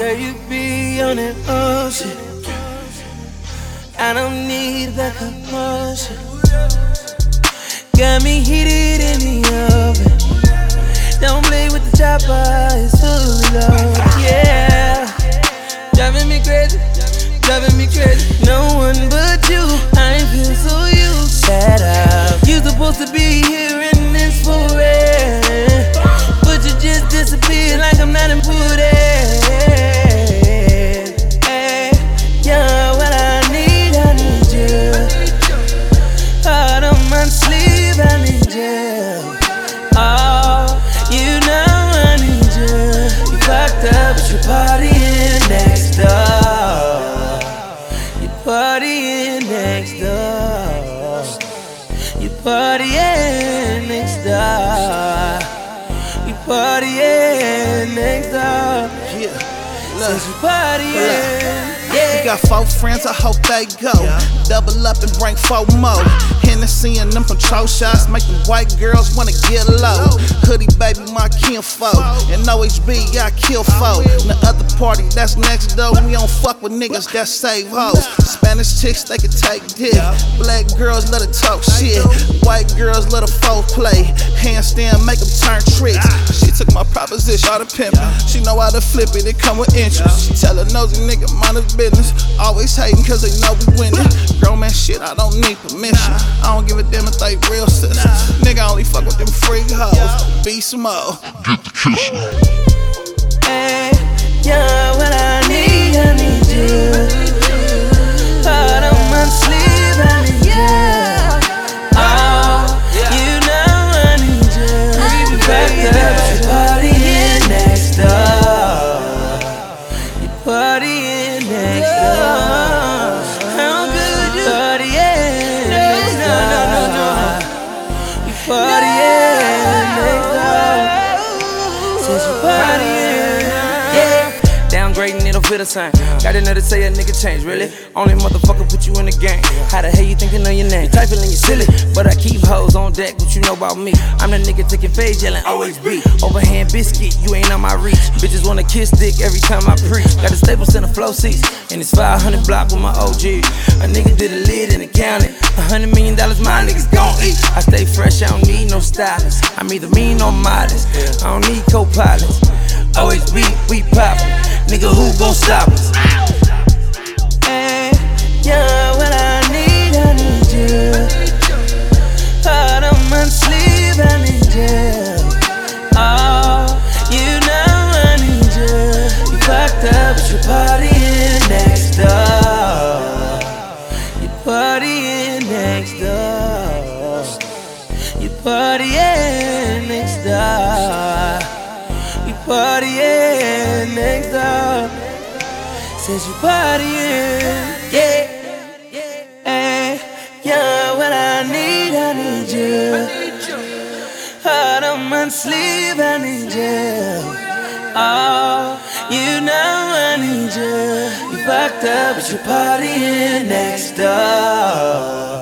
Girl, you be on an ocean. I don't need that commotion. Got me heated in the oven. Don't play with the chopper, it's full of love. Yeah, driving me crazy, driving me crazy. No one but you, I feel so used. Shut up. You supposed to be here in this forever, but you just disappeared like I'm not important. Yeah, what I need you. Heart on my sleeve, I need you. Oh, you know I need you. You fucked up, but you're partying next door. You're partying next door. You're partying next door. You're partying next door. Yeah, look, you partying. We got 4 friends, I hope they go. Double up and bring 4 more. Hennessy and them control shots make them white girls wanna get low. Hoodie baby, my kinfolk. And OHB, I kill folk. And the other party that's next door, we don't fuck with niggas that save hoes. Spanish chicks, they can take dick. Black girls let her talk shit. White girls let her foreplay. Handstand, make them turn tricks. She took my proposition, all the pimpin'. She know how to flip it, it come with interest. She tell a nosy nigga, mind his business. Always hating cause they know we winning. Grown man shit, I don't need permission. I don't give a damn if they real sisters. Nigga only fuck with them freak hoes. Be small. Get the kissin'. Hey, yeah, what I need you. Heart on my sleeve, I need you. Oh, you know I need you. You fucked up, you partying next door. You partying next door. How good you partying next door. You partying next door. Since you partying, yeah. Downgrading, it'll fit the same. Got another say a nigga change, really? Only motherfucker put you in the game. How the hell you thinking of your name? Typing in you silly, but I keep hoes on deck. What you know about me? I'm the nigga taking phase, yelling always be. Overhand biscuit, you ain't on my reach. Bitches wanna kiss dick every time I preach. Got the Staples in the flow seats, and it's 500 block with my OG. A nigga did a lid and accounted. $100 million, my niggas gon' eat. I stay fresh, I don't need no stylist. I'm either mean or modest. I don't need co-pilots. Always be, we poppin'. Nigga, who gon' stop us? Hey, yeah, what I need you. Heart on my sleeve, I need you. Oh, you know I need you. You fucked up, but you're partying next door. You're partying next door. You're partying next door. You partying next door. Says you partying, yeah. Hey, yeah, what I need you. Heart on my sleeve, I need you. Oh, you know I need you. You fucked up, but you partying next door.